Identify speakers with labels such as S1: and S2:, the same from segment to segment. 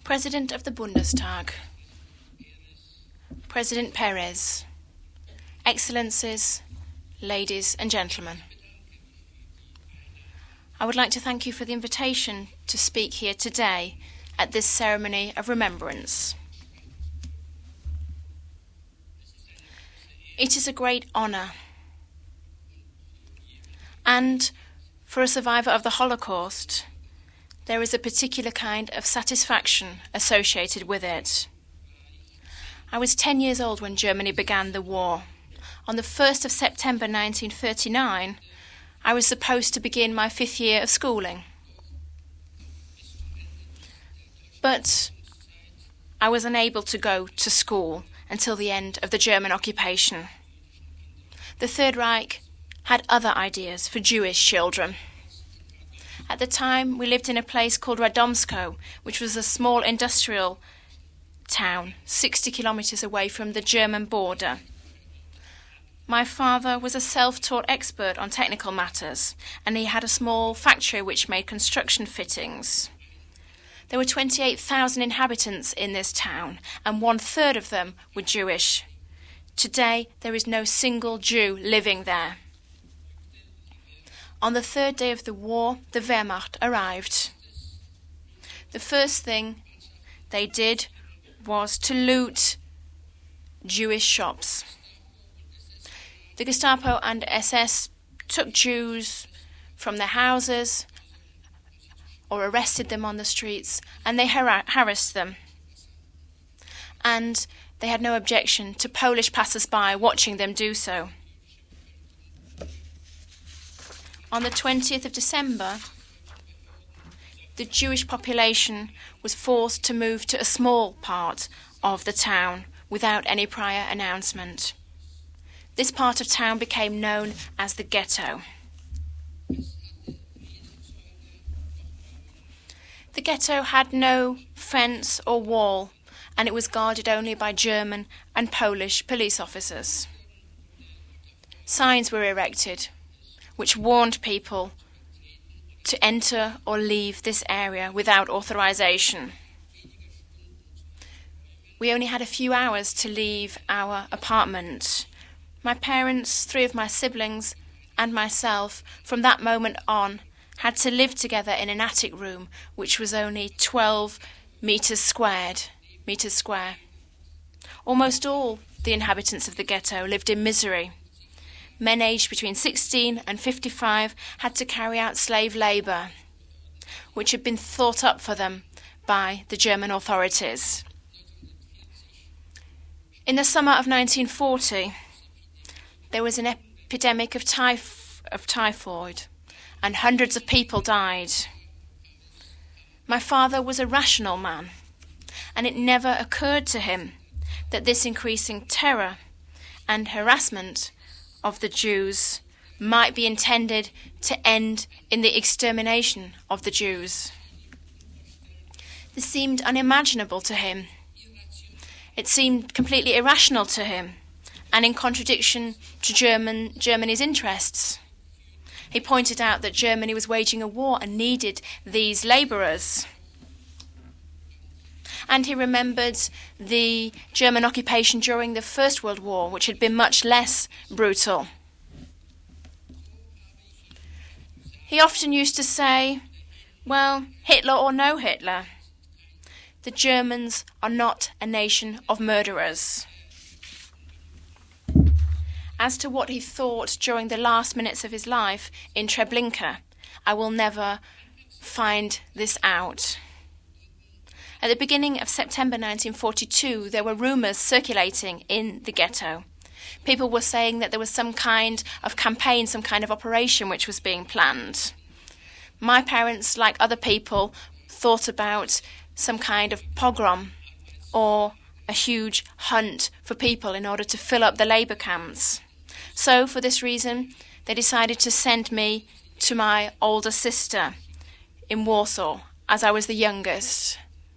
S1: President of the Bundestag, President Perez, Excellencies, ladies and gentlemen. I would like to thank you for the invitation to speak here today at this ceremony of remembrance. It is a great honour, and for a survivor of the Holocaust, there is a particular kind of satisfaction associated with it. I was 10 years old when Germany began the war. On the 1st of September 1939, I was supposed to begin my 5th year of schooling. But I was unable to go to school until the end of the German occupation. The Third Reich had other ideas for Jewish children. At the time, we lived in a place called Radomsko, which was a small industrial town 60 kilometers away from the German border. My father was a self-taught expert on technical matters, and he had a small factory which made construction fittings. There were 28,000 inhabitants in this town, and 1/3 of them were Jewish. Today, there is no single Jew living there. On the 3rd day of the war, the Wehrmacht arrived. The first thing they did was to loot Jewish shops. The Gestapo and SS took Jews from their houses or arrested them on the streets, and they harassed them. And they had no objection to Polish passers-by watching them do so. On the 20th of December, the Jewish population was forced to move to a small part of the town without any prior announcement. This part of town became known as the ghetto. The ghetto had no fence or wall, and it was guarded only by German and Polish police officers. Signs were erected which warned people to enter or leave this area without authorization. We only had a few hours to leave our apartment. My parents, 3 of my siblings, and myself, from that moment on, had to live together in an attic room which was only 12 meters square. Almost all the inhabitants of the ghetto lived in misery. Men aged between 16 and 55 had to carry out slave labour, which had been thought up for them by the German authorities. In the summer of 1940, there was an epidemic of typhoid, and hundreds of people died. My father was a rational man, and it never occurred to him that this increasing terror and harassment of the Jews might be intended to end in the extermination of the Jews. This seemed unimaginable to him. It seemed completely irrational to him, and in contradiction to Germany's interests. He pointed out that Germany was waging a war and needed these labourers. And he remembered the German occupation during the First World War, which had been much less brutal. He often used to say, well, Hitler or no Hitler, the Germans are not a nation of murderers. As to what he thought during the last minutes of his life in Treblinka, I will never find this out. At the beginning of September 1942, there were rumours circulating in the ghetto. People were saying that there was some kind of campaign, some kind of operation which was being planned. My parents, like other people, thought about some kind of pogrom or a huge hunt for people in order to fill up the labour camps. So, for this reason, they decided to send me to my older sister in Warsaw, as I was the youngest.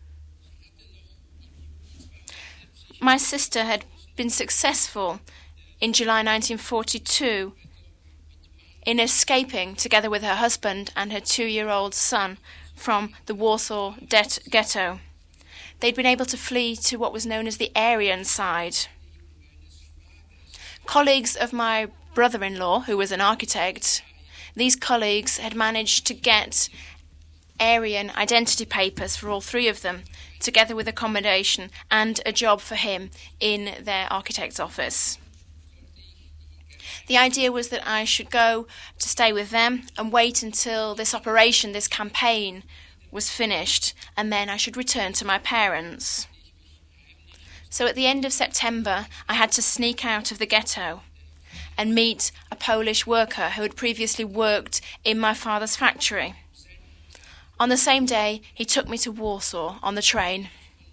S1: My sister had been successful in July 1942 in escaping together with her husband and her 2-year-old son from the Warsaw ghetto. they'd been able to flee to what was known as the Aryan side. Colleagues of my brother-in-law, who was an architect, these colleagues had managed to get Aryan identity papers for all three of them, together with accommodation and a job for him in their architect's office. The idea was that I should go to stay with them and wait until this operation, this campaign, was finished, and then I should return to my parents. So at the end of September, I had to sneak out of the ghetto and meet a Polish worker who had previously worked in my father's factory. On the same day, he took me to Warsaw on the train.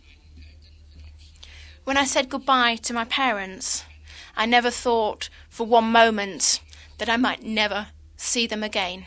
S1: When I said goodbye to my parents, I never thought for one moment that I might never see them again.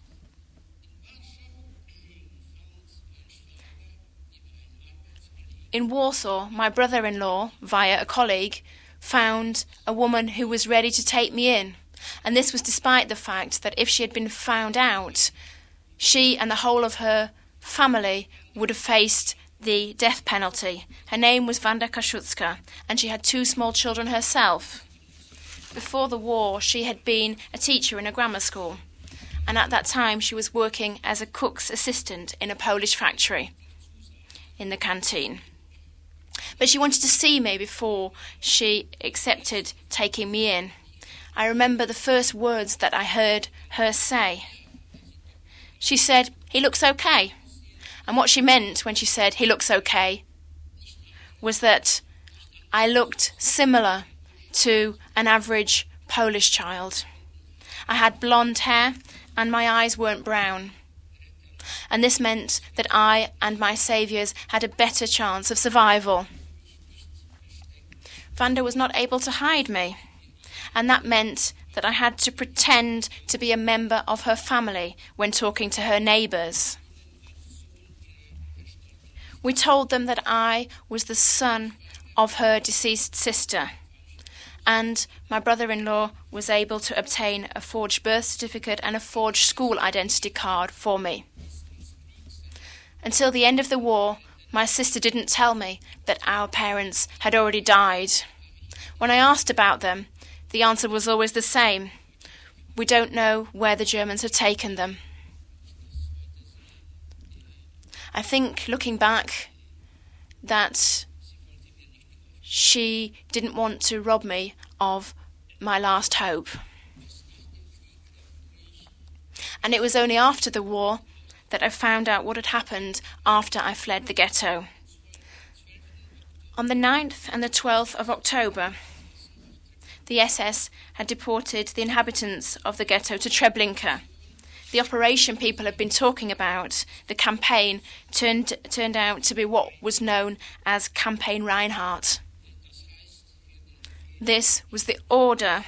S1: In Warsaw, my brother-in-law, via a colleague, found a woman who was ready to take me in, and this was despite the fact that if she had been found out, she and the whole of her family would have faced the death penalty. Her name was Wanda Kaszubska, and she had 2 small children herself. Before the war, she had been a teacher in a grammar school, and at that time she was working as a cook's assistant in a Polish factory in the canteen. But she wanted to see me before she accepted taking me in. I remember the first words that I heard her say. She said, "He looks okay." And what she meant when she said, "He looks okay," was that I looked similar to an average Polish child. I had blonde hair and my eyes weren't brown. And this meant that I and my saviours had a better chance of survival. Wanda was not able to hide me, and that meant that I had to pretend to be a member of her family when talking to her neighbours. We told them that I was the son of her deceased sister, and my brother-in-law was able to obtain a forged birth certificate and a forged school identity card for me. Until the end of the war, my sister didn't tell me that our parents had already died. When I asked about them, the answer was always the same. We don't know where the Germans had taken them. I think, looking back, that she didn't want to rob me of my last hope. And it was only after the war that I found out what had happened after I fled the ghetto. On the 9th and the 12th of October, the SS had deported the inhabitants of the ghetto to Treblinka. The operation people had been talking about, the campaign, turned out to be what was known as Campaign Reinhardt. This was the order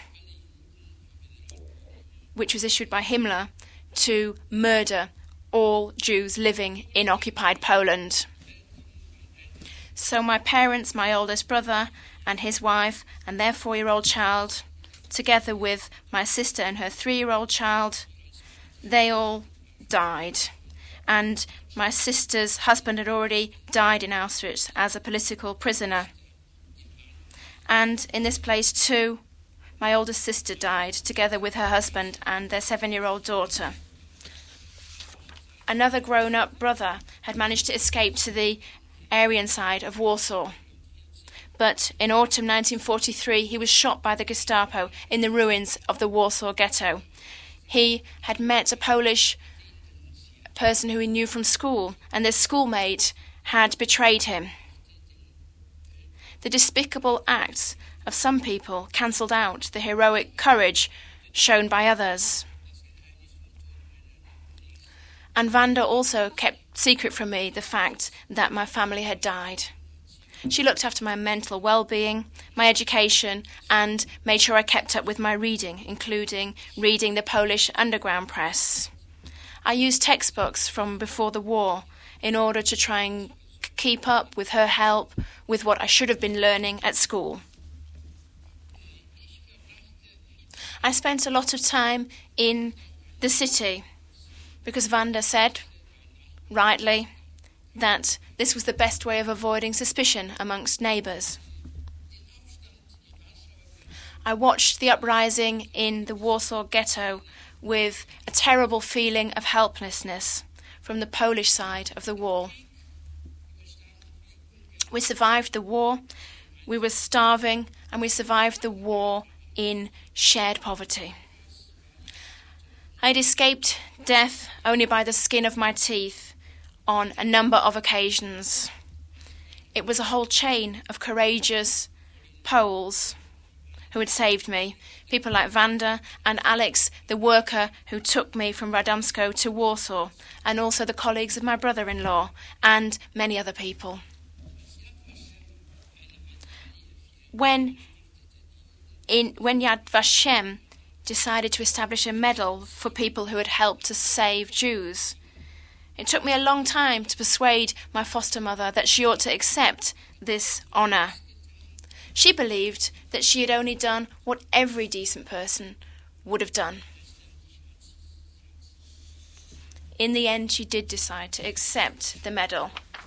S1: which was issued by Himmler to murder all Jews living in occupied Poland. So my parents, my oldest brother and his wife and their 4-year-old child, together with my sister and her 3-year-old child, they all died. And my sister's husband had already died in Auschwitz as a political prisoner. And in this place too, my oldest sister died, together with her husband and their 7-year-old daughter. Another grown-up brother had managed to escape to the Aryan side of Warsaw. But in autumn 1943, he was shot by the Gestapo in the ruins of the Warsaw ghetto. He had met a Polish person who he knew from school, and this schoolmate had betrayed him. The despicable acts of some people cancelled out the heroic courage shown by others. And Wanda also kept secret from me the fact that my family had died. She looked after my mental well-being, my education, and made sure I kept up with my reading, including reading the Polish underground press. I used textbooks from before the war in order to try and keep up with her help with what I should have been learning at school. I spent a lot of time in the city because Wanda said, rightly, that this was the best way of avoiding suspicion amongst neighbours. I watched the uprising in the Warsaw Ghetto with a terrible feeling of helplessness from the Polish side of the wall. We survived the war, we were starving, and we survived the war in shared poverty. I'd escaped death only by the skin of my teeth on a number of occasions. It was a whole chain of courageous Poles who had saved me, people like Wanda and Alex, the worker who took me from Radomsko to Warsaw, and also the colleagues of my brother-in-law, and many other people. When Yad Vashem decided to establish a medal for people who had helped to save Jews, it took me a long time to persuade my foster mother that she ought to accept this honour. She believed that she had only done what every decent person would have done. In the end, she did decide to accept the medal.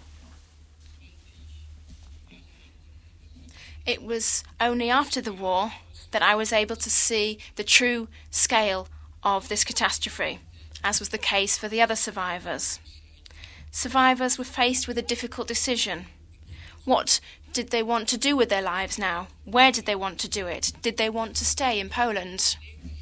S1: It was only after the war that I was able to see the true scale of this catastrophe, as was the case for the other survivors. Survivors were faced with a difficult decision. What did they want to do with their lives now? Where did they want to do it? Did they want to stay in Poland?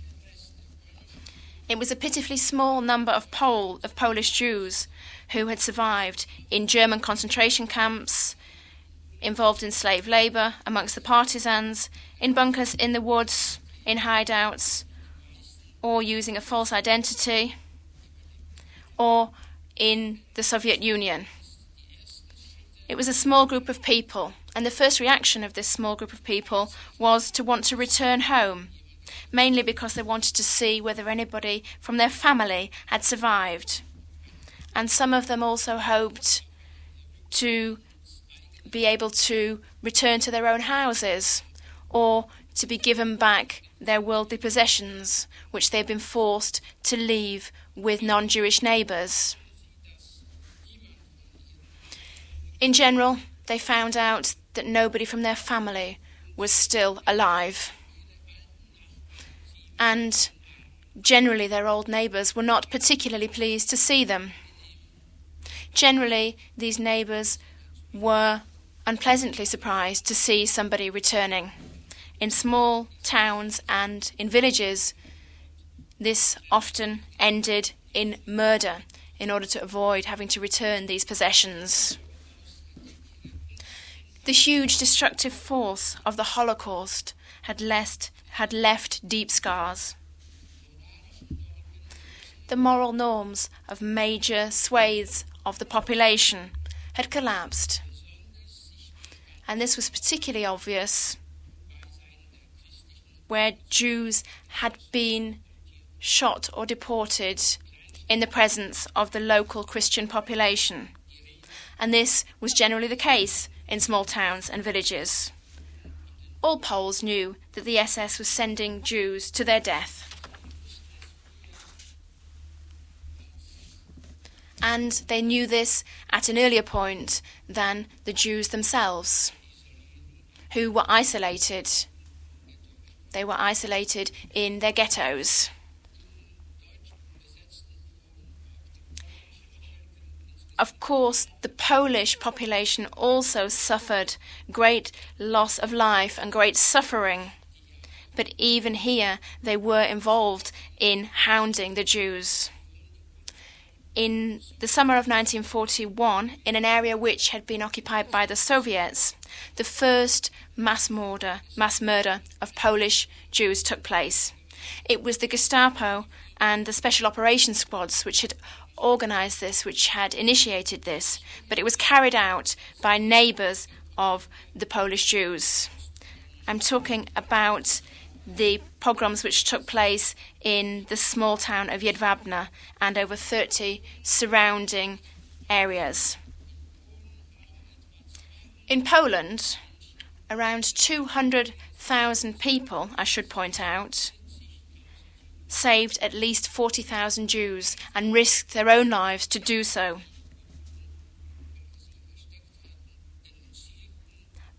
S1: It was a pitifully small number of Polish Jews who had survived in German concentration camps, involved in slave labour amongst the partisans, in bunkers in the woods, in hideouts, or using a false identity, or in the Soviet Union. It was a small group of people, and the first reaction of this small group of people was to want to return home, mainly because they wanted to see whether anybody from their family had survived. And some of them also hoped to be able to return to their own houses, or to be given back their worldly possessions, which they had been forced to leave with non-Jewish neighbours. In general, they found out that nobody from their family was still alive. And generally their old neighbours were not particularly pleased to see them. Generally, these neighbours were unpleasantly surprised to see somebody returning. In small towns and in villages, this often ended in murder in order to avoid having to return these possessions. The huge destructive force of the Holocaust had left deep scars. The moral norms of major swathes of the population had collapsed. And this was particularly obvious where Jews had been shot or deported in the presence of the local Christian population. And this was generally the case in small towns and villages. All Poles knew that the SS was sending Jews to their death. And they knew this at an earlier point than the Jews themselves, who were isolated. They were isolated in their ghettos. Of course, the Polish population also suffered great loss of life and great suffering. But even here, they were involved in hounding the Jews. In the summer of 1941, in an area which had been occupied by the Soviets, the first mass murder of Polish Jews took place. It was the Gestapo and the Special Operations Squads which had organised this, which had initiated this, but it was carried out by neighbours of the Polish Jews. I'm talking about the pogroms which took place in the small town of Jedwabne and over 30 surrounding areas. In Poland, around 200,000 people, I should point out, saved at least 40,000 Jews and risked their own lives to do so.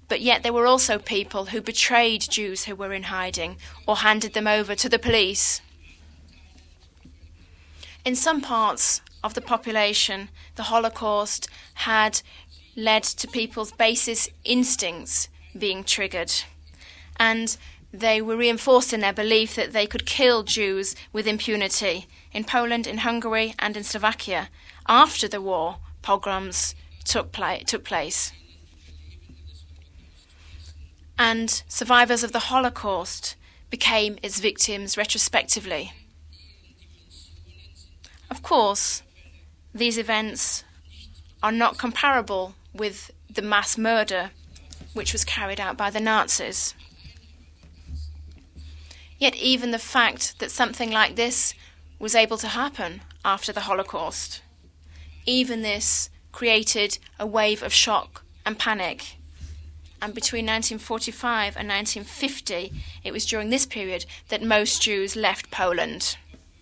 S1: But yet there were also people who betrayed Jews who were in hiding or handed them over to the police. In some parts of the population, the Holocaust had led to people's basest instincts being triggered, and they were reinforced in their belief that they could kill Jews with impunity. In Poland, in Hungary, and in Slovakia, after the war, pogroms took place. And survivors of the Holocaust became its victims retrospectively. Of course, these events are not comparable with the mass murder which was carried out by the Nazis. Yet even the fact that something like this was able to happen after the Holocaust, even this created a wave of shock and panic. And between 1945 and 1950, it was during this period that most Jews left Poland.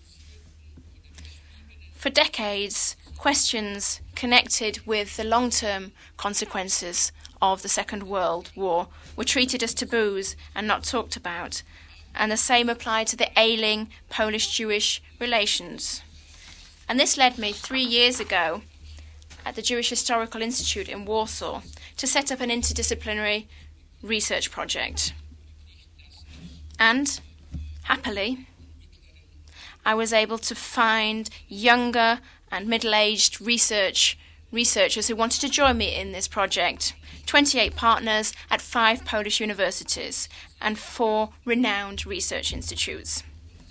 S1: For decades, questions connected with the long-term consequences of the Second World War were treated as taboos and not talked about, and the same applied to the ailing Polish-Jewish relations. And this led me 3 years ago at the Jewish Historical Institute in Warsaw to set up an interdisciplinary research project. And, happily, I was able to find younger and middle-aged researchers who wanted to join me in this project, 28 partners at 5 Polish universities and 4 renowned research institutes.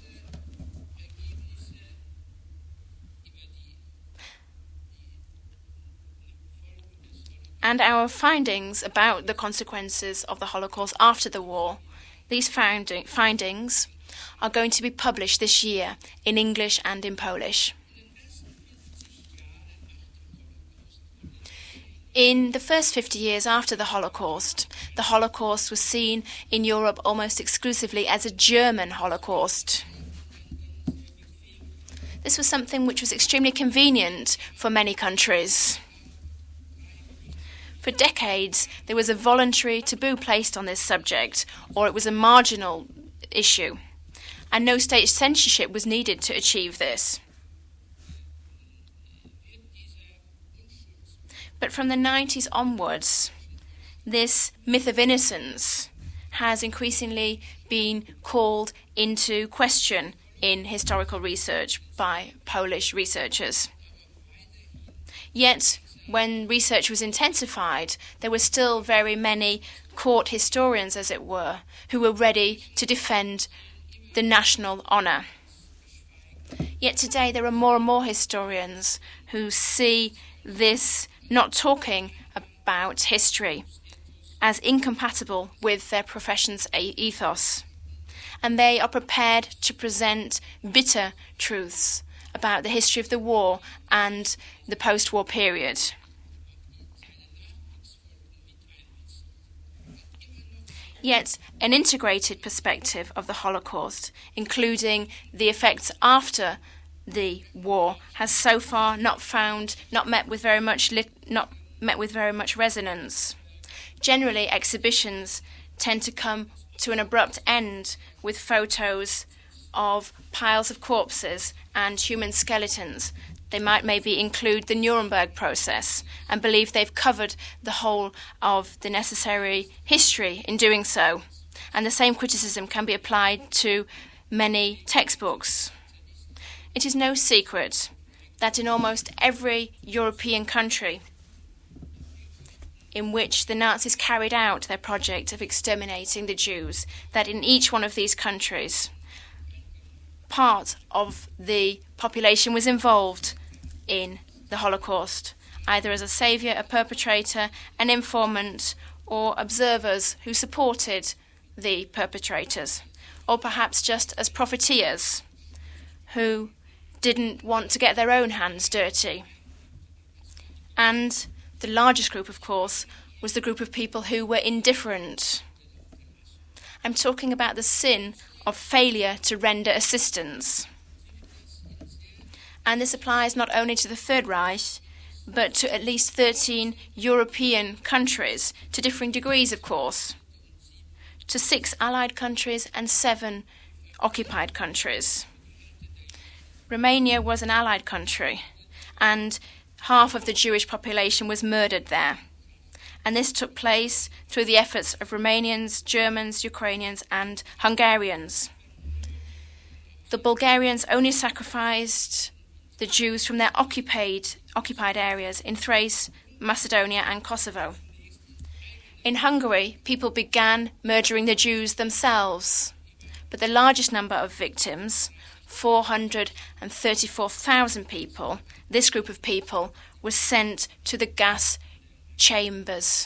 S1: And our findings about the consequences of the Holocaust after the war, these findings are going to be published this year in English and in Polish. In the first 50 years after the Holocaust was seen in Europe almost exclusively as a German Holocaust. This was something which was extremely convenient for many countries. For decades, there was a voluntary taboo placed on this subject, or it was a marginal issue, and no state censorship was needed to achieve this. But from the 90s onwards, this myth of innocence has increasingly been called into question in historical research by Polish researchers. Yet, when research was intensified, there were still very many court historians, as it were, who were ready to defend the national honour. Yet today there are more and more historians who see this not talking about history as incompatible with their profession's ethos. And they are prepared to present bitter truths about the history of the war and the post-war period. Yet an integrated perspective of the Holocaust, including the effects after the war, has so far not met with very much resonance. Generally, exhibitions tend to come to an abrupt end with photos of piles of corpses and human skeletons. They might maybe include the Nuremberg process and believe they've covered the whole of the necessary history in doing so. And the same criticism can be applied to many textbooks. It is no secret that in almost every European country in which the Nazis carried out their project of exterminating the Jews, that in each one of these countries, part of the population was involved in the Holocaust, either as a saviour, a perpetrator, an informant, or observers who supported the perpetrators, or perhaps just as profiteers who didn't want to get their own hands dirty. And the largest group, of course, was the group of people who were indifferent. I'm talking about the sin of failure to render assistance. And this applies not only to the Third Reich, but to at least 13 European countries, to differing degrees, of course, to 6 Allied countries and 7 occupied countries. Romania was an Allied country, and half of the Jewish population was murdered there. And this took place through the efforts of Romanians, Germans, Ukrainians, and Hungarians. The Bulgarians only sacrificed the Jews from their occupied areas in Thrace, Macedonia, and Kosovo. In Hungary, people began murdering the Jews themselves, but the largest number of victims, 434,000 people, this group of people was sent to the gas chambers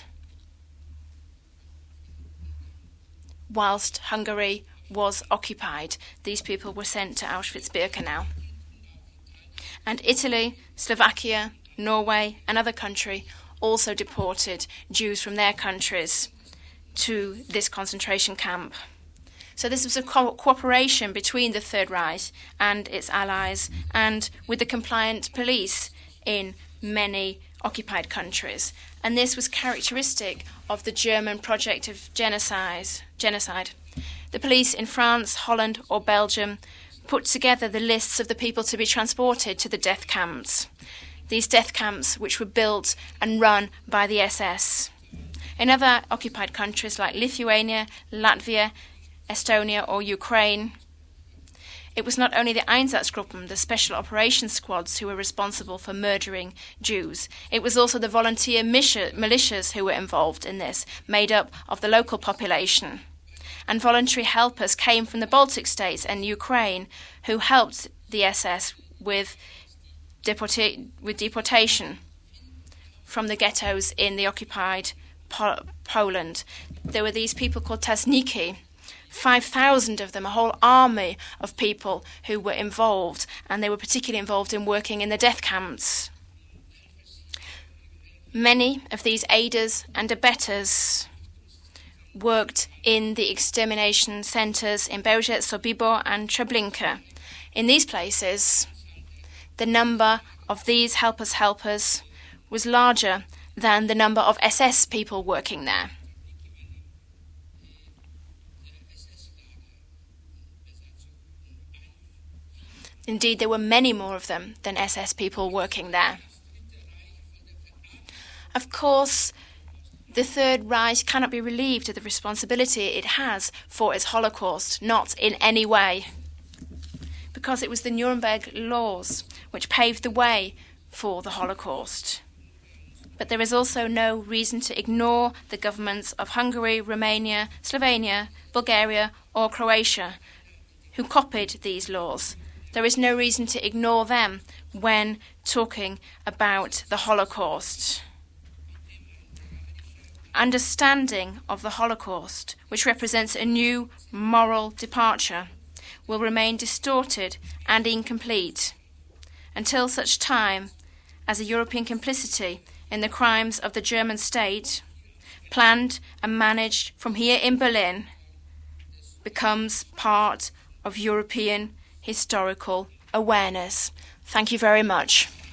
S1: whilst Hungary was occupied. These people were sent to Auschwitz-Birkenau. And Italy, Slovakia, Norway, and other countries also deported Jews from their countries to this concentration camp. So this was a cooperation between the Third Reich and its allies, and with the compliant police in many occupied countries. And this was characteristic of the German project of genocide. The police in France, Holland, or Belgium put together the lists of the people to be transported to the death camps. These death camps, which were built and run by the SS. In other occupied countries like Lithuania, Latvia, Estonia, or Ukraine, it was not only the Einsatzgruppen, the special operations squads, who were responsible for murdering Jews. It was also the volunteer militias who were involved in this, made up of the local population. And voluntary helpers came from the Baltic states and Ukraine, who helped the SS with deportation from the ghettos in the occupied Poland. There were these people called Tasniki, 5,000 of them, a whole army of people who were involved, and they were particularly involved in working in the death camps. Many of these aiders and abettors worked in the extermination centres in Bełżec, Sobibor, and Treblinka. In these places, the number of these helpers was larger than the number of SS people working there. Indeed, there were many more of them than SS people working there. Of course, the Third Reich cannot be relieved of the responsibility it has for its Holocaust, not in any way, because it was the Nuremberg laws which paved the way for the Holocaust. But there is also no reason to ignore the governments of Hungary, Romania, Slovenia, Bulgaria, or Croatia, who copied these laws. There is no reason to ignore them when talking about the Holocaust. Understanding of the Holocaust, which represents a new moral departure, will remain distorted and incomplete until such time as a European complicity in the crimes of the German state, planned and managed from here in Berlin, becomes part of European historical awareness. Thank you very much.